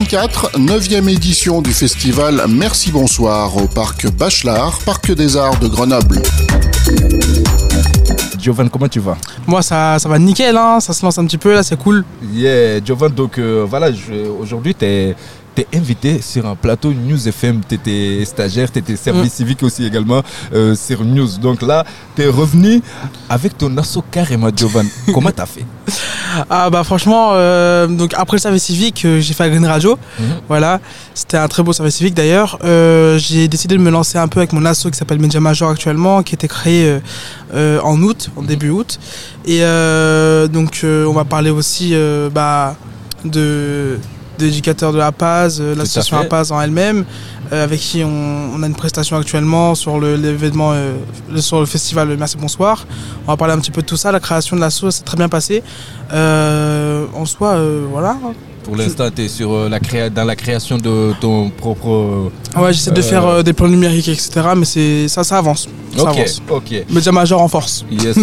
2024, 9e édition du festival Merci Bonsoir au parc Bachelard, parc des Arts de Grenoble. Jovan, comment tu vas? Moi ça va nickel, hein, ça se lance un petit peu là, c'est cool. Yeah, Jovan, donc voilà, aujourd'hui t'es invité sur un plateau News FM, t'étais stagiaire, t'étais service civique aussi également sur News. Donc là, t'es revenu avec ton asso carrément, Jovan. Comment t'as fait? Ah bah franchement, donc après le service civique, j'ai fait la Green Radio. Voilà, c'était un très beau service civique d'ailleurs. J'ai décidé de me lancer un peu avec mon asso qui s'appelle Media Major actuellement, qui a été créé en août, en début août. Et donc on va parler aussi d'éducateurs de la PAZ, l'association APAZ en elle-même, avec qui on a une prestation actuellement sur l'événement, sur le festival Merci Bonsoir. On va parler un petit peu de tout ça. La création de l'asso s'est très bien passée. En soi, voilà. Pour l'instant, tu es dans la création de ton propre... Ouais, j'essaie de faire des plans numériques, etc. Mais ça avance. Ça avance. Ok. Media Major en force. Yes,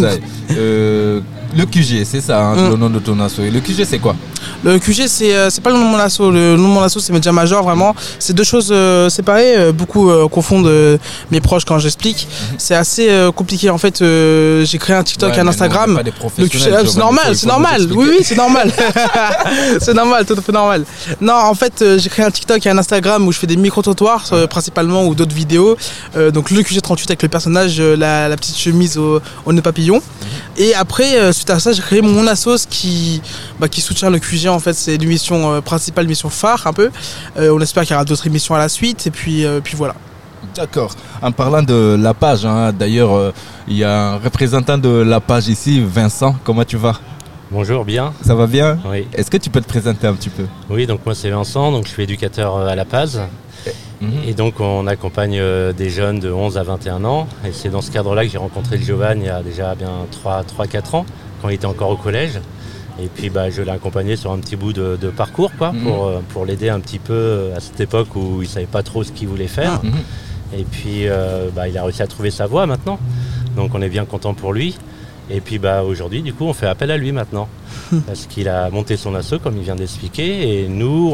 le QG, c'est ça, hein, le nom de ton asso. Et le QG, c'est quoi? Le QG, c'est pas le nom de mon asso. Le nom de mon asso, c'est Media Major, vraiment. C'est deux choses séparées. Beaucoup confondent mes proches quand j'explique. C'est assez compliqué. En fait, j'ai créé un TikTok et un Instagram. C'est normal, c'est normal. Oui, c'est normal. C'est normal, tout à fait normal. Non, en fait, j'ai créé un TikTok et un Instagram où je fais des micro-trottoirs, principalement, ou d'autres vidéos. Donc, le QG38 avec le personnage, la petite chemise au nœud papillon. Et après, suite à ça, j'ai créé mon assos qui soutient le QG. En fait, c'est l'émission principale, l'émission phare un peu. On espère qu'il y aura d'autres émissions à la suite. Et puis voilà. D'accord. En parlant de la page, hein, d'ailleurs, il y a un représentant de la page ici, Vincent. Comment tu vas? Bonjour, bien. Ça va bien? Oui. Est-ce que tu peux te présenter un petit peu? Oui, donc moi c'est Vincent, donc je suis éducateur à la PAZ. Et donc on accompagne des jeunes de 11 à 21 ans. Et c'est dans ce cadre-là que j'ai rencontré le Giovanni il y a déjà bien 3-4 ans, quand il était encore au collège. Et puis je l'ai accompagné sur un petit bout de parcours pour l'aider un petit peu à cette époque où il ne savait pas trop ce qu'il voulait faire. Et puis il a réussi à trouver sa voie maintenant. Donc on est bien content pour lui. Et puis aujourd'hui, du coup, on fait appel à lui maintenant. Parce qu'il a monté son asso, comme il vient d'expliquer. Et nous,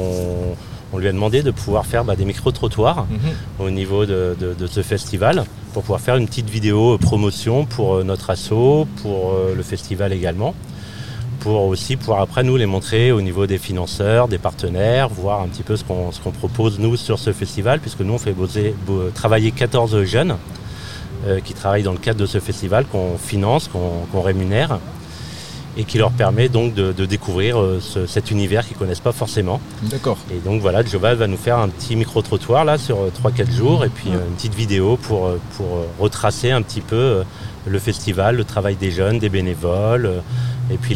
on lui a demandé de pouvoir faire des micro-trottoirs au niveau de ce festival pour pouvoir faire une petite vidéo promotion pour notre asso, pour le festival également. Pour aussi pouvoir après nous les montrer au niveau des financeurs, des partenaires, voir un petit peu ce qu'on propose nous sur ce festival, puisque nous on fait travailler 14 jeunes qui travaillent dans le cadre de ce festival, qu'on finance, qu'on rémunère, et qui leur permet donc de découvrir cet univers qu'ils ne connaissent pas forcément. D'accord. Et donc voilà, Joval va nous faire un petit micro-trottoir là sur 3-4 jours, et puis une petite vidéo pour retracer un petit peu le festival, le travail des jeunes, des bénévoles, et puis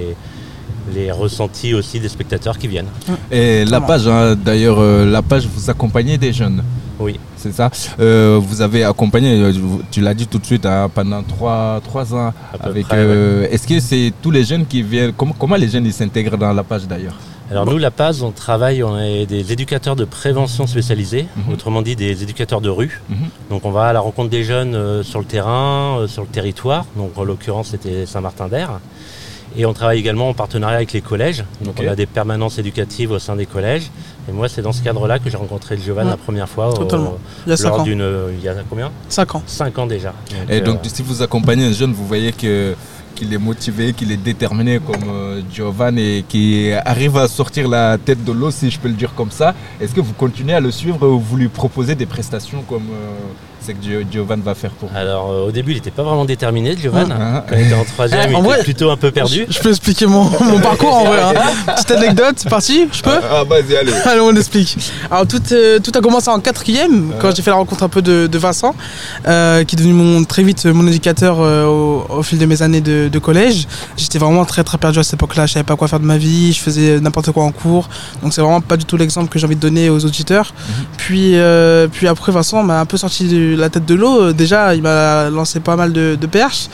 les ressentis aussi des spectateurs qui viennent. Et la page, hein, d'ailleurs, la page, vous accompagnez des jeunes. Oui. C'est ça. Vous avez accompagné, tu l'as dit tout de suite, hein, pendant 3 ans. Avec, est-ce que c'est tous les jeunes qui viennent, comment les jeunes ils s'intègrent dans la page d'ailleurs? Alors nous, la PAZ, on est des éducateurs de prévention spécialisés, autrement dit des éducateurs de rue. Donc on va à la rencontre des jeunes sur le terrain, sur le territoire. Donc en l'occurrence, c'était Saint-Martin-d'Air. Et on travaille également en partenariat avec les collèges. Donc on a des permanences éducatives au sein des collèges. Et moi, c'est dans ce cadre-là que j'ai rencontré le Giovanni la première fois. Totalement. Il y a 5 ans. Il y a combien? 5 ans. 5 ans déjà. Donc si vous accompagnez un jeune, vous voyez qu'il est motivé, qu'il est déterminé comme Giovanni et qui arrive à sortir la tête de l'eau, si je peux le dire comme ça. Est-ce que vous continuez à le suivre ou vous lui proposez des prestations comme c'est que Giovanni va faire pour vous? Alors au début, il n'était pas vraiment déterminé, Giovanni. Quand il était en 3e, il était plutôt un peu perdu. Je peux expliquer mon parcours en vrai. Petite anecdote, c'est parti, je peux? Vas-y, allez. Allez, on explique. Alors tout a commencé en 4e, quand j'ai fait la rencontre un peu de Vincent, qui est devenu très vite mon éducateur au fil de mes années de collège. J'étais vraiment très très perdu à cette époque-là, je savais pas quoi faire de ma vie, je faisais n'importe quoi en cours. Donc c'est vraiment pas du tout l'exemple que j'ai envie de donner aux auditeurs. Puis après Vincent m'a un peu sorti de la tête de l'eau. Déjà, il m'a lancé pas mal de perches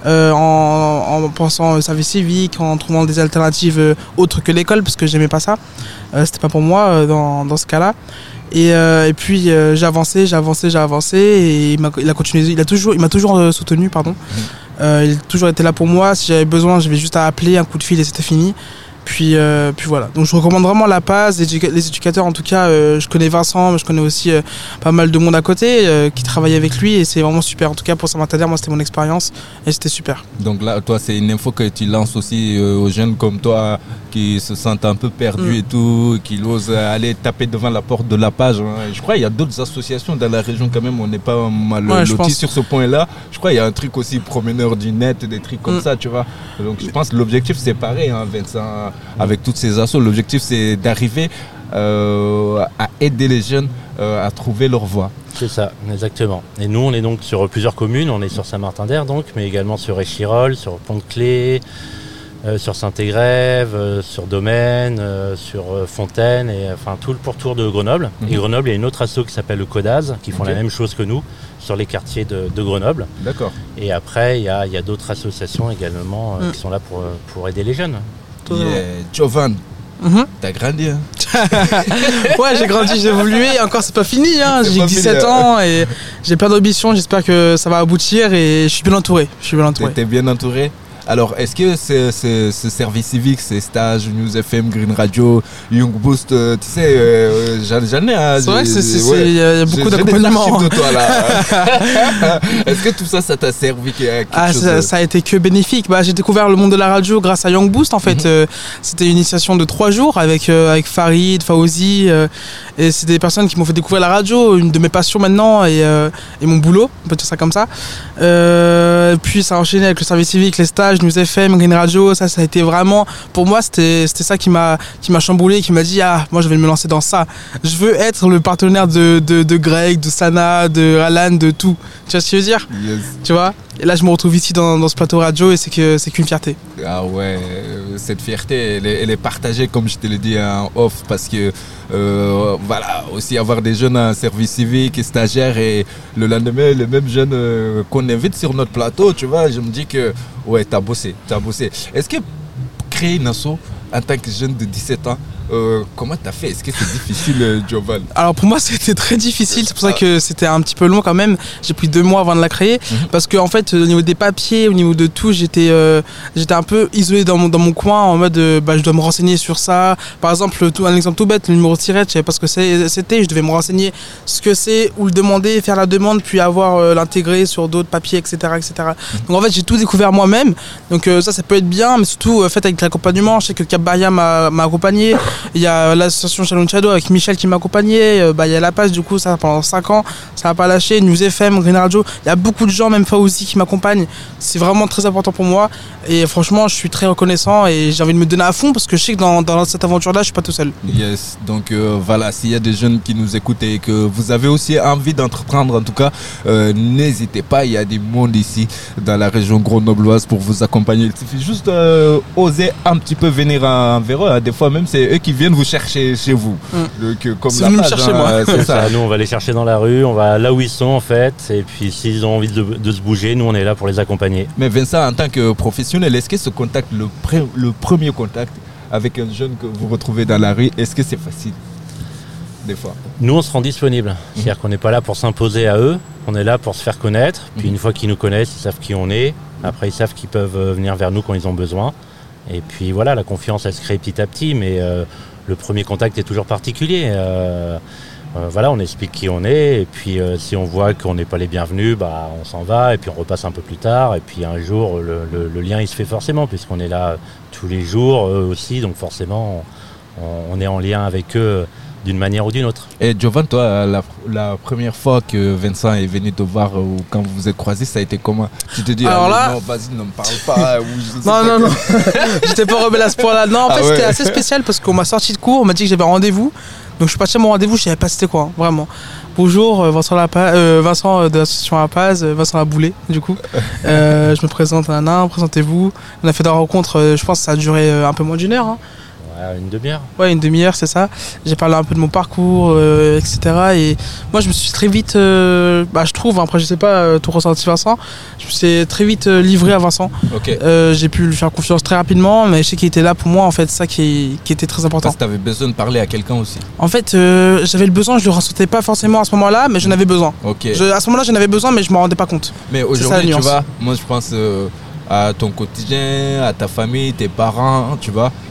en pensant au service civique, en trouvant des alternatives autres que l'école, parce que j'aimais pas ça. C'était pas pour moi dans ce cas-là. Et puis j'ai avancé et il m'a continué. Il m'a toujours soutenu, pardon. Il a toujours été là pour moi. Si j'avais besoin, j'avais juste à appeler, un coup de fil et c'était fini. Puis voilà. Donc je recommande vraiment La Paz, les éducateurs en tout cas. Je connais Vincent, mais je connais aussi pas mal de monde à côté qui travaille avec lui et c'est vraiment super. En tout cas pour Saint-Martin, moi c'était mon expérience et c'était super. Donc là, toi, c'est une info que tu lances aussi aux jeunes comme toi qui se sentent un peu perdus et tout, qui osent aller taper devant la porte de La Paz. Je crois qu'il y a d'autres associations dans la région quand même, on n'est pas mal lotis sur ce point-là. Je crois qu'il y a un truc aussi promeneur du net, des trucs comme ça, tu vois. Donc je pense que l'objectif c'est pareil, hein, Vincent, avec toutes ces assos. L'objectif c'est d'arriver à aider les jeunes à trouver leur voie. C'est ça, exactement. Et nous, on est donc sur plusieurs communes. On est sur Saint-Martin-d'Air, donc, mais également sur Échirolles, sur Pont-de-Clé, sur Saint-Égrève, sur Domaine, sur Fontaine, et enfin tout le pourtour de Grenoble. Et Grenoble, il y a une autre asso qui s'appelle le Codaz, qui font la même chose que nous sur les quartiers de Grenoble. D'accord. Et après, il y a d'autres associations également qui sont là pour aider les jeunes. Jovan, t'as grandi, hein? Ouais, j'ai grandi, j'ai évolué, encore c'est pas fini, hein. J'ai 17 ans et j'ai plein d'ambitions, j'espère que ça va aboutir et je suis bien entouré. T'es bien entouré? Alors, est-ce que ce service civique, ces stages, News FM, Green Radio, Young Boost, tu sais, j'en ai... C'est vrai qu'il y a beaucoup d'accompagnement. De toi, là. Est-ce que tout ça, ça t'a servi quelque chose? Ça a été que bénéfique. J'ai découvert le monde de la radio grâce à Young Boost, en fait. C'était une initiation de 3 jours avec Farid, Fawzi, et c'est des personnes qui m'ont fait découvrir la radio, une de mes passions maintenant, et mon boulot, on peut dire ça comme ça. Puis ça a enchaîné avec le service civique, les stages, News FM, Green Radio, ça a été vraiment, pour moi c'était ça qui m'a chamboulé, qui m'a dit moi je vais me lancer dans ça, je veux être le partenaire de Greg, de Sana, de Alan, de tout, tu vois ce que je veux dire? Yes. Tu vois, et là je me retrouve ici dans ce plateau radio et c'est qu'une fierté. Ah ouais, cette fierté elle est partagée comme je te l'ai dit en off, parce que voilà, aussi avoir des jeunes en service civique et stagiaires, et le lendemain les mêmes jeunes qu'on invite sur notre plateau, tu vois, je me dis que ouais, t'as bossé. Est-ce que créer une asso en tant que jeune de 17 ans, comment t'as fait? Est-ce que c'est difficile, Jovan? Alors pour moi c'était très difficile, c'est pour ça que c'était un petit peu long quand même. J'ai pris 2 mois avant de la créer, parce qu'en fait au niveau des papiers, au niveau de tout, j'étais un peu isolé dans mon coin, en mode je dois me renseigner sur ça. Par exemple, un exemple tout bête, le numéro de tirette, je savais pas ce que c'était, je devais me renseigner ce que c'est, ou le demander, faire la demande, puis avoir l'intégrer sur d'autres papiers, etc. Donc en fait j'ai tout découvert moi-même, donc ça peut être bien, mais surtout fait avec l'accompagnement. Je sais que Cap Baria m'a accompagné. Il y a l'association Shalom Shadow avec Michel qui m'a accompagné. Il y a La Paz, du coup, ça pendant 5 ans, ça n'a pas lâché. News FM, Green Radio, il y a beaucoup de gens, même Fawzi qui m'accompagnent. C'est vraiment très important pour moi. Et franchement, je suis très reconnaissant et j'ai envie de me donner à fond parce que je sais que dans cette aventure-là, je suis pas tout seul. Yes, donc voilà, s'il y a des jeunes qui nous écoutent et que vous avez aussi envie d'entreprendre, en tout cas, n'hésitez pas. Il y a des mondes ici dans la région grenobloise pour vous accompagner. Il suffit juste oser un petit peu venir envers eux. Des fois, même, c'est eux qui viennent vous chercher chez vous. Comme c'est me chercher, moi. C'est ça. Nous, on va les chercher dans la rue, on va là où ils sont, en fait. Et puis, s'ils ont envie de se bouger, nous, on est là pour les accompagner. Mais Vincent, en tant que professionnel, est-ce que ce contact, le premier contact avec un jeune que vous retrouvez dans la rue, est-ce que c'est facile? Des fois. Nous, on se rend disponible. C'est-à-dire qu'on n'est pas là pour s'imposer à eux, on est là pour se faire connaître. Puis une fois qu'ils nous connaissent, ils savent qui on est. Après, ils savent qu'ils peuvent venir vers nous quand ils ont besoin. Et puis voilà, la confiance, elle se crée petit à petit, mais le premier contact est toujours particulier. Voilà, on explique qui on est, et puis si on voit qu'on n'est pas les bienvenus, on s'en va, et puis on repasse un peu plus tard, et puis un jour, le lien, il se fait forcément, puisqu'on est là tous les jours, eux aussi, donc forcément, on est en lien avec eux d'une manière ou d'une autre. Et Jovan, toi, la première fois que Vincent est venu te voir ou quand vous vous êtes croisés, ça a été comment? Tu te dis, non, vas-y, ne me parle pas. Non. J'étais pas rebelle à ce point-là. Non, en fait, c'était assez spécial parce qu'on m'a sorti de cours, on m'a dit que j'avais un rendez-vous. Donc je suis parti à mon rendez-vous, je savais pas c'était quoi, vraiment. Bonjour, Vincent de l'association La Paz, Vincent Laboulé, du coup. Je me présente, présentez-vous. On a fait des rencontres, je pense que ça a duré un peu moins d'1 heure. Une demi-heure. Ouais, une demi-heure, c'est ça. J'ai parlé un peu de mon parcours, etc. Et moi, je me suis très vite, je trouve, après je sais pas ton ressenti Vincent, je me suis très vite livré à Vincent. Okay. J'ai pu lui faire confiance très rapidement, mais je sais qu'il était là pour moi, en fait, ça qui était très important. Parce que tu avais besoin de parler à quelqu'un aussi. En fait, j'avais le besoin, je le ressentais pas forcément à ce moment-là, mais j'en avais besoin. Okay. À ce moment-là, j'en avais besoin, mais je m'en rendais pas compte. Mais aujourd'hui, tu vois, moi je pense à ton quotidien, à ta famille, tes parents, tu vois.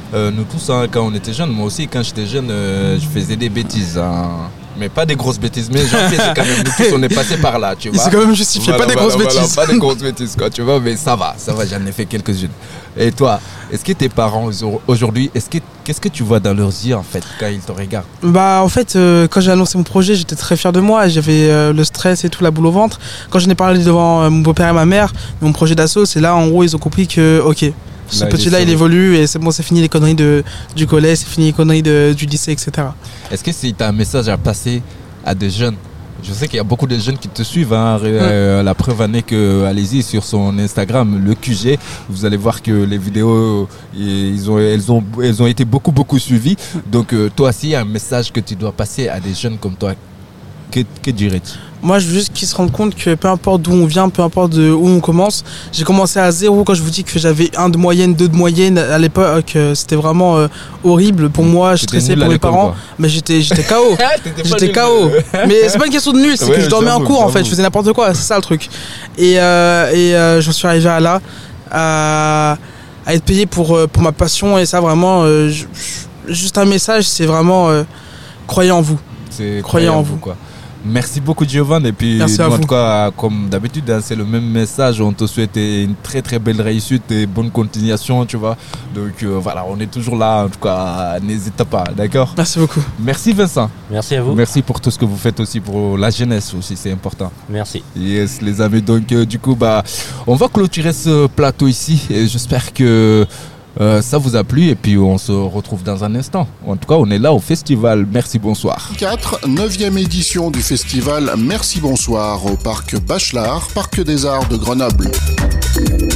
nous tous, hein, quand on était jeunes, moi aussi, quand j'étais jeune, je faisais des bêtises. Hein. Mais pas des grosses bêtises, mais j'en faisais quand même. Nous tous, on est passé par là, tu vois. C'est quand même justifié, pas des grosses bêtises. Pas des grosses bêtises, quoi, tu vois, mais ça va, j'en ai fait quelques-unes. Et toi, est-ce que tes parents, aujourd'hui, qu'est-ce que tu vois dans leurs yeux, en fait, quand ils te regardent? Bah, en fait, quand j'ai annoncé mon projet, j'étais très fier de moi. J'avais le stress et tout, la boule au ventre. Quand je n'ai parlé devant mon beau-père et ma mère, mon projet d'assaut, c'est là, en gros, ils ont compris que, ok, ce petit-là, il évolue et c'est bon, c'est fini les conneries du collège, c'est fini les conneries du lycée, etc. Est-ce que si tu as un message à passer à des jeunes? Je sais qu'il y a beaucoup de jeunes qui te suivent. Hein. La preuve en est que, allez-y sur son Instagram, le QG, vous allez voir que les vidéos, elles ont été beaucoup suivies. Donc, toi aussi, il y a un message que tu dois passer à des jeunes comme toi. Que dirais-tu? Moi, je veux juste qu'ils se rendent compte que peu importe d'où on vient, peu importe où on commence. J'ai commencé à 0 quand je vous dis que j'avais 1 de moyenne, 2 de moyenne. À l'époque, c'était vraiment horrible pour moi. Je stressais pour mes parents. Mais j'étais KO. J'étais KO. Mais c'est pas une question de nul, c'est que je dormais en cours en fait. Je faisais n'importe quoi, c'est ça le truc. Et j'en suis arrivé à être payé pour ma passion. Et ça, vraiment, juste un message, c'est vraiment croyez en vous. Croyez en vous, quoi. Merci beaucoup Giovanni, et puis nous, en tout cas comme d'habitude hein, c'est le même message, on te souhaite une très belle réussite et bonne continuation, tu vois, donc voilà, on est toujours là, en tout cas n'hésite pas, d'accord? Merci beaucoup. Merci Vincent. Merci à vous. Merci pour tout ce que vous faites aussi pour la jeunesse aussi, c'est important. Merci. Yes les amis, donc du coup on va clôturer ce plateau ici et j'espère que ça vous a plu et puis on se retrouve dans un instant. En tout cas, on est là au festival Merci Bonsoir. 9e édition du festival Merci Bonsoir au parc Bachelard, parc des Arts de Grenoble.